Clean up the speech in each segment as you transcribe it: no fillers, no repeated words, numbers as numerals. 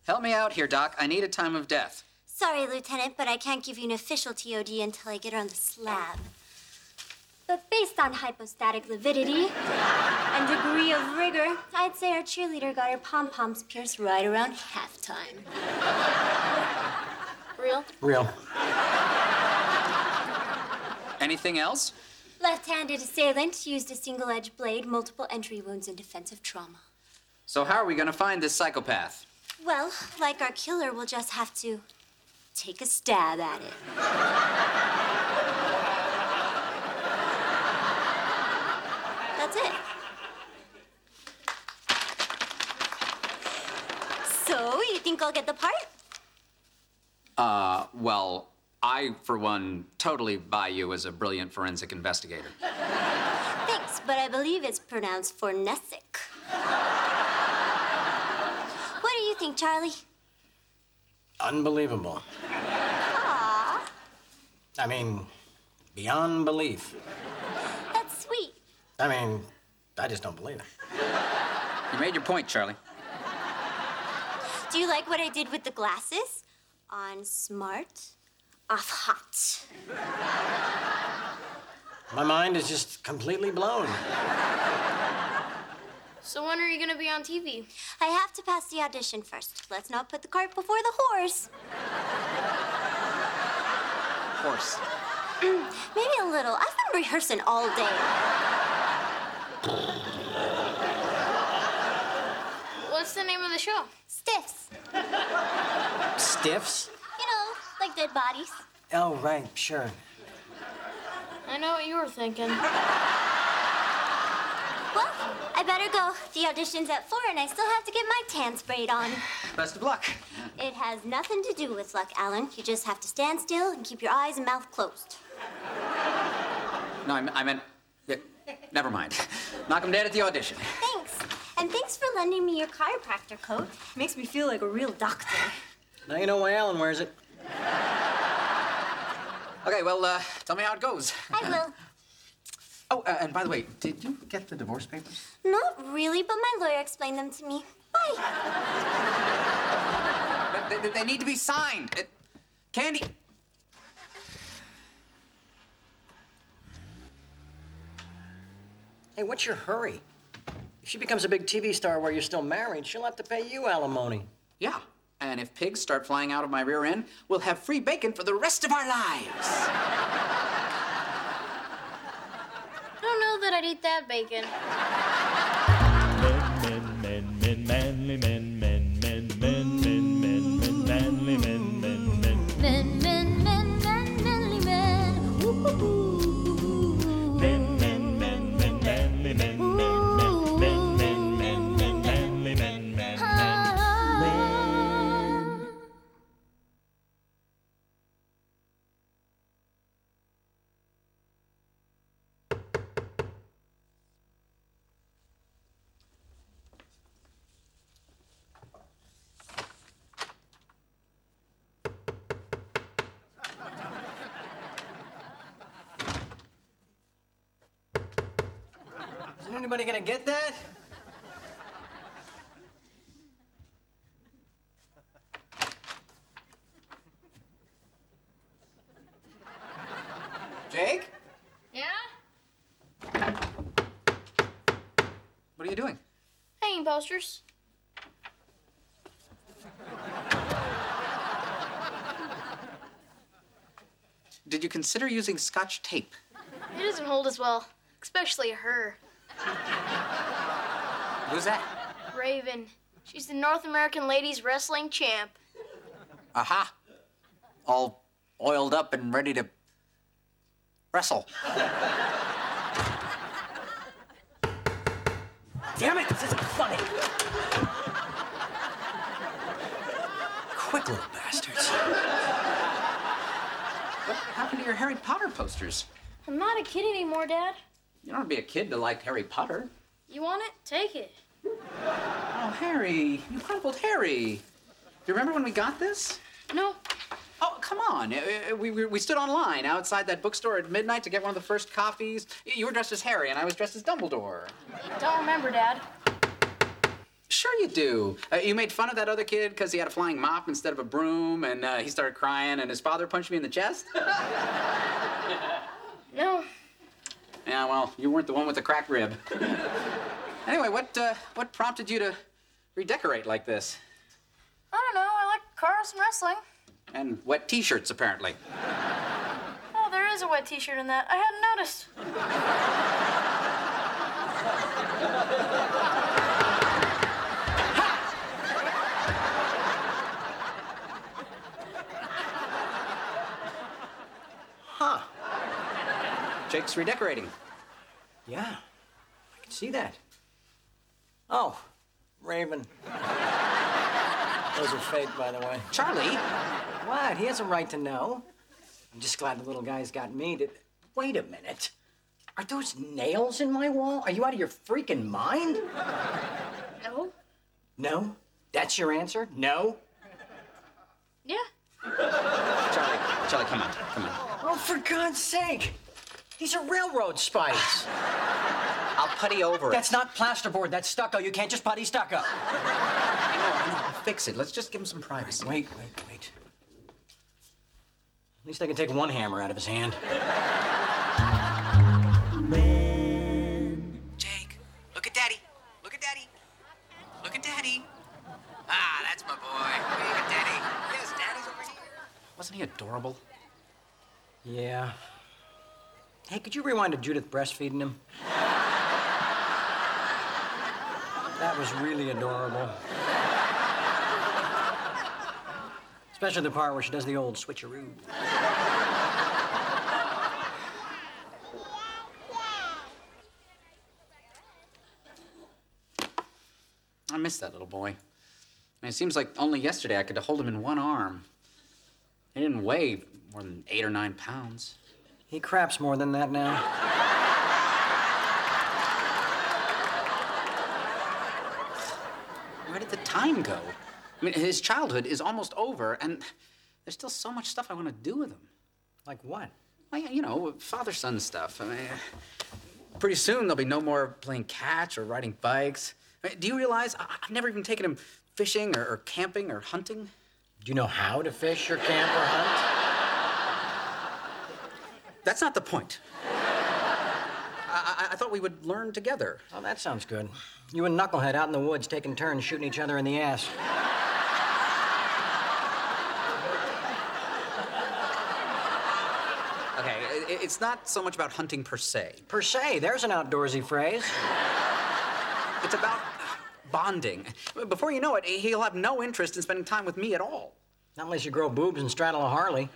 Help me out here, Doc. I need a time of death. Sorry, Lieutenant, but I can't give you an official TOD until I get her on the slab. But based on hypostatic lividity and degree of rigor, I'd say our cheerleader got her pom-poms pierced right around halftime. Real? Real. Anything else? Left-handed assailant used a single-edged blade, multiple entry wounds, and defensive trauma. So how are we going to find this psychopath? Well, like our killer, we'll just have to take a stab at it. That's it. So, you think I'll get the part? Well, I, for one, totally buy you as a brilliant forensic investigator. Thanks, but I believe it's pronounced fornesic. What do you think, Charlie? Unbelievable. Aww, I mean, beyond belief. that's sweet. I mean, I just don't believe it. You made your point, Charlie. Do you like what I did with the glasses? On smart, off hot. My mind is just completely blown. So when are you gonna be on TV? I have to pass the audition first. Let's not put the cart before the horse. Horse. Maybe a little. I've been rehearsing all day. What's the name of the show? Stiffs. Stiffs? You know, like dead bodies. Oh, right, sure. I know what you were thinking. Well, I better go. The audition's at 4 and I still have to get my tan sprayed on. Best of luck. It has nothing to do with luck, Alan. You just have to stand still and keep your eyes and mouth closed. No, I meant... never mind. Knock him dead at the audition. Thanks. And thanks for lending me your chiropractor coat. Makes me feel like a real doctor. Now you know why Alan wears it. Okay, well, tell me how it goes. I will. Oh, and by the way, did you get the divorce papers? Not really, but my lawyer explained them to me. Bye. They need to be signed. Candy... Hey, what's your hurry? If she becomes a big TV star while you're still married, she'll have to pay you alimony. Yeah, and if pigs start flying out of my rear end, we'll have free bacon for the rest of our lives. I don't know that I'd eat that bacon. Men, manly men, manly men. Manly men. Woo-hoo-hoo. Is anybody gonna get that? Jake? Yeah? What are you doing? Hanging posters. Did you consider using Scotch tape? It doesn't hold as well, especially her. Who's that? Raven. She's the North American Ladies Wrestling Champ. Aha. All oiled up and ready to wrestle. Damn it, this isn't funny. Quick little bastards. What happened to your Harry Potter posters? I'm not a kid anymore, Dad. You don't have to be a kid to like Harry Potter. You want it? Take it. Oh, Harry. Incredible Harry. Do you remember when we got this? No. Oh, come on. We stood on line outside that bookstore at midnight to get one of the first copies. You were dressed as Harry, and I was dressed as Dumbledore. Don't remember, Dad. Sure you do. You made fun of that other kid because he had a flying mop instead of a broom, and he started crying, and his father punched me in the chest? No. Yeah, well, you weren't the one with the cracked rib. Anyway, what prompted you to redecorate like this? I don't know. I like cars and wrestling. And wet T-shirts, apparently. Oh, there is a wet T-shirt in that. I hadn't noticed. Huh. Jake's redecorating. Yeah, I can see that. Oh, Raven. Those are fake, by the way. Charlie? What? He has a right to know. I'm just glad the little guy's got me to... Wait a minute. Are those nails in my wall? Are you out of your freaking mind? No. No? That's your answer? No? Yeah. Charlie, come on. Oh, for God's sake. These are railroad spikes. I'll putty over it. That's not plasterboard. That's stucco. You can't just putty stucco. I know. I'll fix it. Let's just give him some privacy. Wait. At least I can take one hammer out of his hand. Jake, look at Daddy. Look at Daddy. Look at Daddy. Ah, that's my boy. Look at Daddy. Yes, Daddy's over here. Wasn't he adorable? Yeah. Hey, could you rewind to Judith breastfeeding him? That was really adorable. Especially the part where she does the old switcheroo. I miss that little boy. I mean, it seems like only yesterday I could hold him in one arm. He didn't weigh more than 8 or 9 pounds. He craps more than that now. Where did the time go? I mean, his childhood is almost over, and there's still so much stuff I want to do with him. Like what? Well, you know, father-son stuff. I mean, pretty soon there'll be no more playing catch or riding bikes. I mean, do you realize I've never even taken him fishing or camping or hunting? Do you know how to fish or camp or hunt? That's not the point. I thought we would learn together. Oh, that sounds good. You and Knucklehead out in the woods taking turns shooting each other in the ass. Okay, it's not so much about hunting per se. Per se, there's an outdoorsy phrase. It's about bonding. Before you know it, he'll have no interest in spending time with me at all. Not unless you grow boobs and straddle a Harley.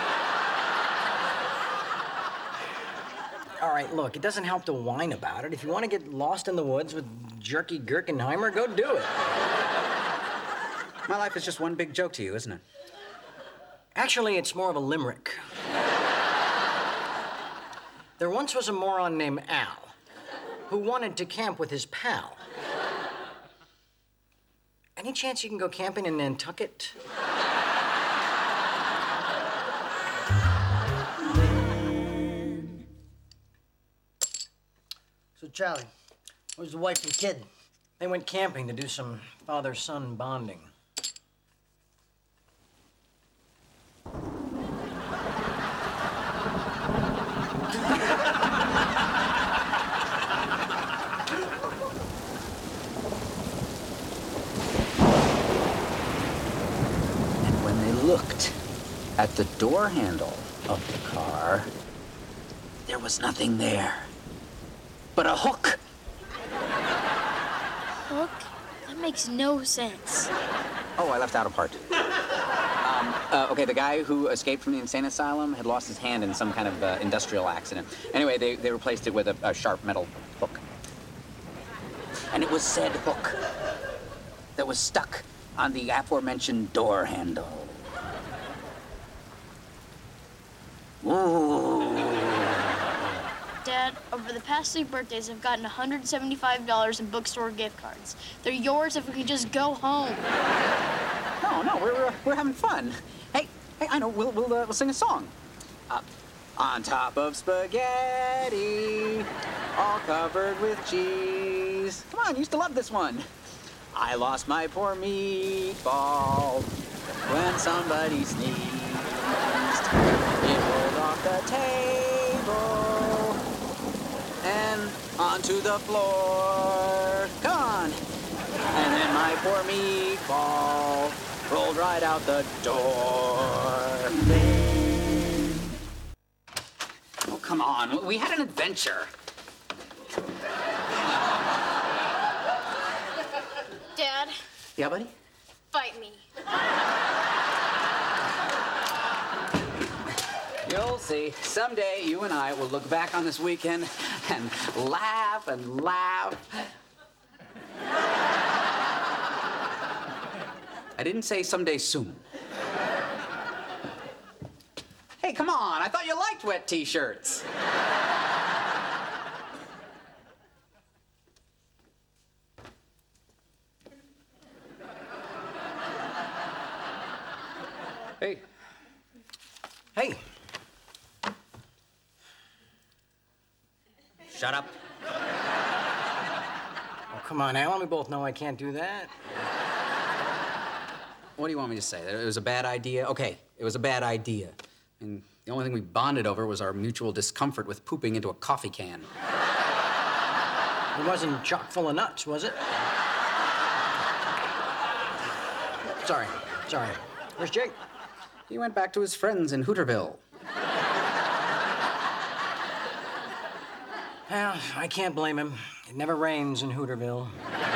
All right, look, it doesn't help to whine about it. If you want to get lost in the woods with Jerky Gurkenheimer, go do it. My life is just one big joke to you, isn't it? Actually, it's more of a limerick. There once was a moron named Al who wanted to camp with his pal. Any chance you can go camping in Nantucket? So, Charlie, where's the wife and kid? They went camping to do some father-son bonding. And when they looked at the door handle of the car, there was nothing there but a hook. Hook? That makes no sense. Oh, I left out a part. Okay, the guy who escaped from the insane asylum had lost his hand in some kind of industrial accident. Anyway, they replaced it with a sharp metal hook. And it was said hook that was stuck on the aforementioned door handle. Ooh. Dad, over the past 3 birthdays, I've gotten $175 in bookstore gift cards. They're yours if we could just go home. No, we're having fun. Hey, I know. We'll sing a song. On top of spaghetti, all covered with cheese. Come on, you used to love this one. I lost my poor meatball when somebody sneezed. It rolled off the table and onto the floor. Come on. And then my poor meatball rolled right out the door. Oh, come on. We had an adventure. Dad, Yeah, buddy? fight me. You'll see. Someday you and I will look back on this weekend and laugh and laugh. I didn't say someday soon. Hey, come on. I thought you liked wet t-shirts. Hey. Hey, Shut up. oh, come on, Alan. We both know I can't do that. What do you want me to say? That it was a bad idea? Okay, it was a bad idea. And the only thing we bonded over was our mutual discomfort with pooping into a coffee can. It wasn't chock full of nuts, was it? Sorry. Where's Jake? He went back to his friends in Hooterville. Well, I can't blame him. It never rains in Hooterville.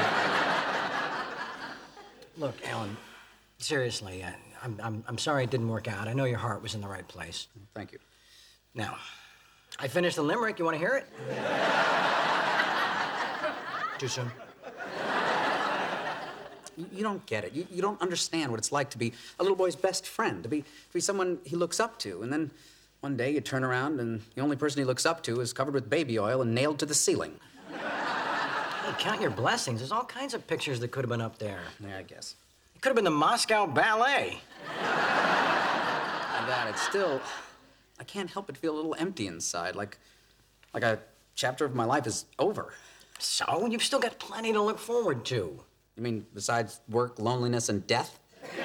Look, Alan, seriously, I'm sorry it didn't work out. I know your heart was in the right place. Thank you. Now, I finished the limerick. You want to hear it? Too soon? You don't get it. You don't understand what it's like to be a little boy's best friend, to be someone he looks up to. And then one day you turn around and the only person he looks up to is covered with baby oil and nailed to the ceiling. Hey, count your blessings. There's all kinds of pictures that could have been up there. Yeah, I guess. It could have been the Moscow Ballet. And that, it's still, I can't help but feel a little empty inside, like a chapter of my life is over. So, you've still got plenty to look forward to. You mean besides work, loneliness, and death?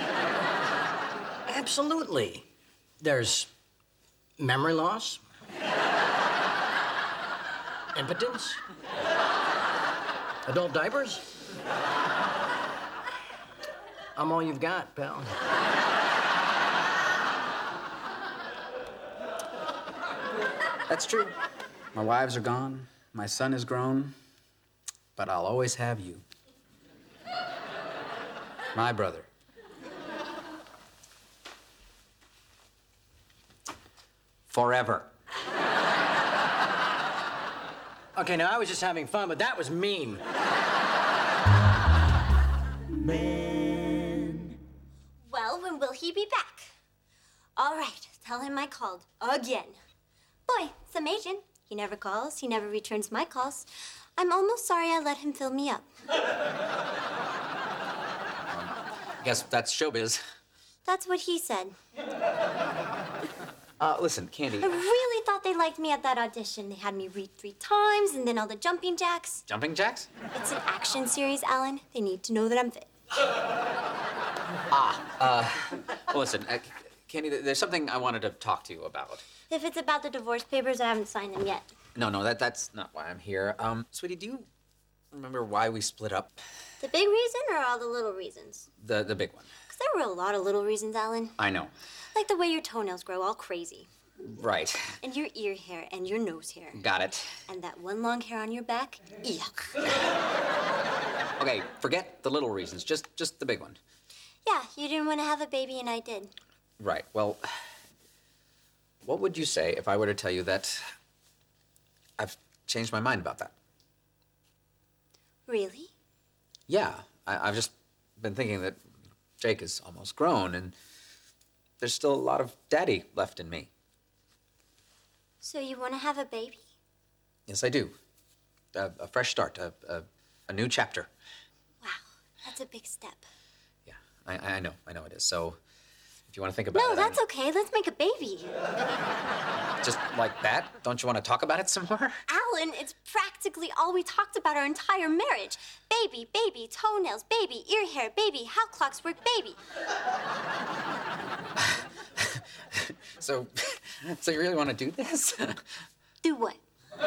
Absolutely. There's memory loss, impotence, adult diapers. I'm all you've got, pal. That's true. My wives are gone, my son is grown, but I'll always have you. My brother. Forever. Okay, now I was just having fun, but that was mean. Well, when will he be back? All right, tell him I called again. Boy, some agent. He never calls, he never returns my calls. I'm almost sorry I let him fill me up. Guess that's showbiz. That's what he said. Listen, Candy. I really thought they liked me at that audition. They had me read 3 times and then all the jumping jacks. Jumping jacks? It's an action series, Alan. They need to know that I'm fit. Well, listen, Candy, there's something I wanted to talk to you about. If it's about the divorce papers, I haven't signed them yet. No, that's not why I'm here. Sweetie, do you remember why we split up? The big reason or all the little reasons? The big one. Because there were a lot of little reasons, Alan. I know. Like the way your toenails grow all crazy. Right. And your ear hair and your nose hair. Got it. And that one long hair on your back. Yuck. Okay, forget the little reasons, just the big one. Yeah, you didn't want to have a baby and I did. Right, well, what would you say if I were to tell you that I've changed my mind about that? Really? Yeah, I've just been thinking that Jake is almost grown and there's still a lot of daddy left in me. So you want to have a baby? Yes, I do. A fresh start, a new chapter. Wow, that's a big step. Yeah, I know it is. So if you want to think about No, it. that's okay. Let's make a baby. Just like that? Don't you want to talk about it some more? Alan, it's practically all we talked about our entire marriage. Baby, baby, toenails, baby, ear hair, baby, how clocks work, baby. So you really want to do this? Do what?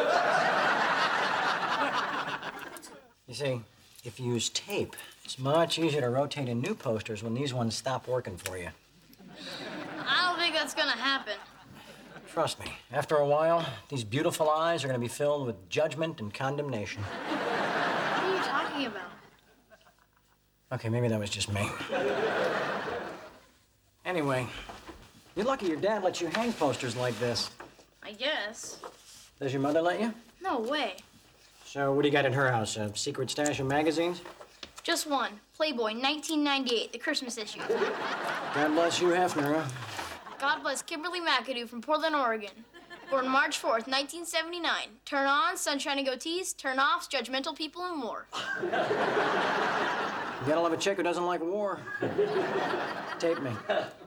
You see, if you use tape, it's much easier to rotate in new posters when these ones stop working for you. I don't think that's gonna happen. Trust me, after a while, these beautiful eyes are going to be filled with judgment and condemnation. What are you talking about? Okay, maybe that was just me. Anyway, you're lucky your dad lets you hang posters like this. I guess. Does your mother let you? No way. So what do you got at her house? A secret stash of magazines? Just one. Playboy, 1998, the Christmas issue. God bless you, Hefner. Huh? God bless Kimberly McAdoo from Portland, Oregon. Born March 4th, 1979. Turn on, sunshine and goatees. Turn off, judgmental people and more. You gotta love a chick who doesn't like war. Tape me.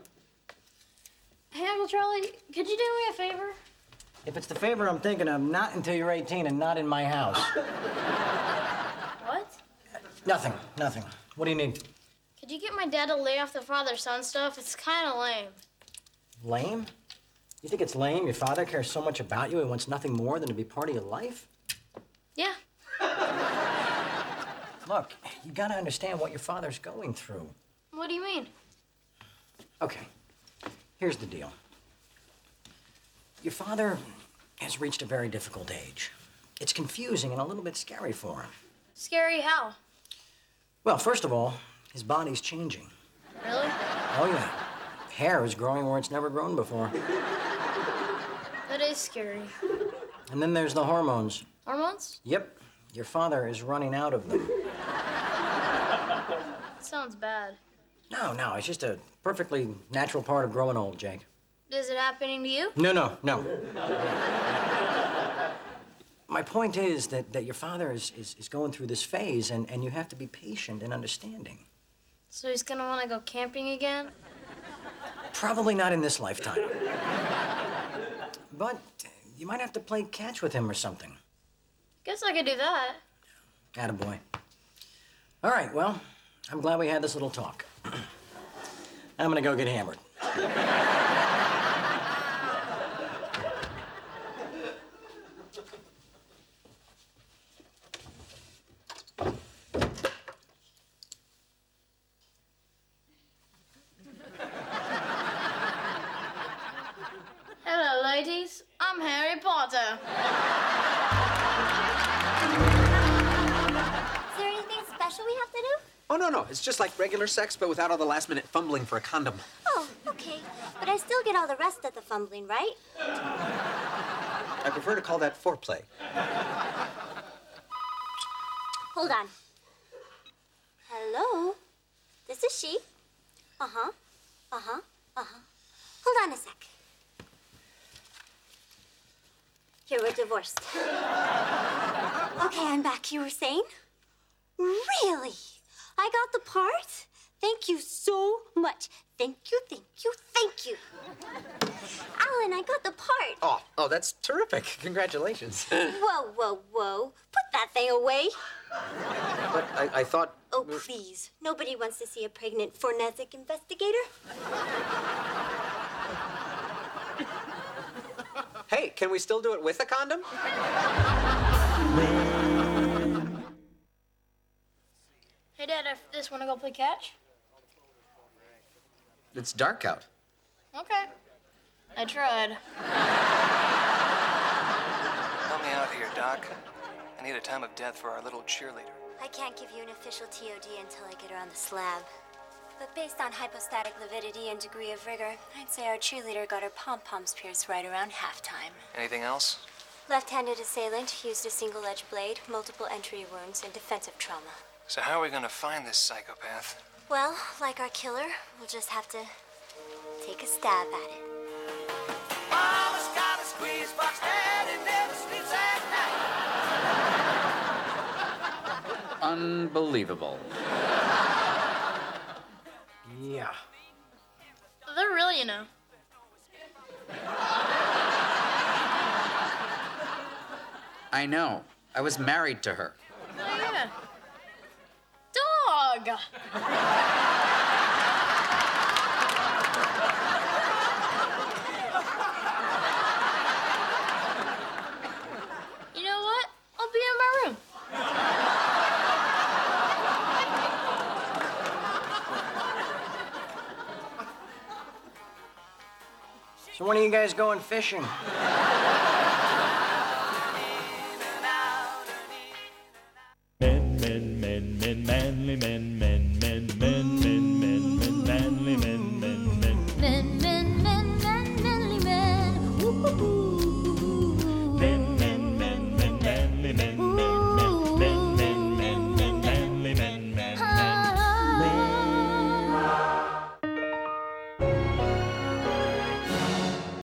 Hey, Uncle Charlie, could you do me a favor? If it's the favor I'm thinking of, not until you're 18 and not in my house. What? Nothing. What do you need? Could you get my dad to lay off the father-son stuff? It's kind of lame. Lame? You think it's lame your father cares so much about you he wants nothing more than to be part of your life? Yeah. Look, you gotta understand what your father's going through. What do you mean? Okay, here's the deal. Your father has reached a very difficult age. It's confusing and a little bit scary for him. Scary how? Well, first of all, his body's changing. Really? Oh, yeah. Hair is growing where it's never grown before. That is scary. And then there's the hormones. Hormones? Yep, your father is running out of them. That sounds bad. No, it's just a perfectly natural part of growing old, Jake. Is it happening to you? No. My point is that your father is going through this phase, and you have to be patient and understanding. So he's gonna wanna go camping again? Probably not in this lifetime. But you might have to play catch with him or something. Guess I could do that. Attaboy. All right, well, I'm glad we had this little talk. I'm gonna go get hammered. Hello, ladies. I'm Harry Potter. Is there anything special we have to do? Oh, no. It's just like regular sex, but without all the last-minute fumbling for a condom. Oh, okay. But I still get all the rest of the fumbling, right? I prefer to call that foreplay. Hold on. Hello? This is she. Uh-huh. Hold on a sec. Here, we're divorced. Okay, I'm back. You were saying? Really? I got the part? Thank you so much. Thank you. Alan, I got the part. Oh, that's terrific. Congratulations. Whoa. Put that thing away. But I thought... Oh, please. Nobody wants to see a pregnant forensic investigator. Hey, can we still do it with a condom? Hey, Dad, after this, wanna go play catch? It's dark out. Okay. I tried. Help me out here, Doc. I need a time of death for our little cheerleader. I can't give you an official TOD until I get her on the slab. But based on hypostatic lividity and degree of rigor, I'd say our cheerleader got her pom-poms pierced right around halftime. Anything else? Left-handed assailant used a single-edged blade, multiple entry wounds, and defensive trauma. So how are we gonna find this psychopath? Well, like our killer, we'll just have to take a stab at it. Mama's got a squeeze box and it never sleeps at night. Unbelievable. Yeah. They're real, you know. I know. I was married to her. Oh, yeah. Dog! You know what? I'll be in my room. So when are you guys going fishing? Men, men, men, men, manly men, men,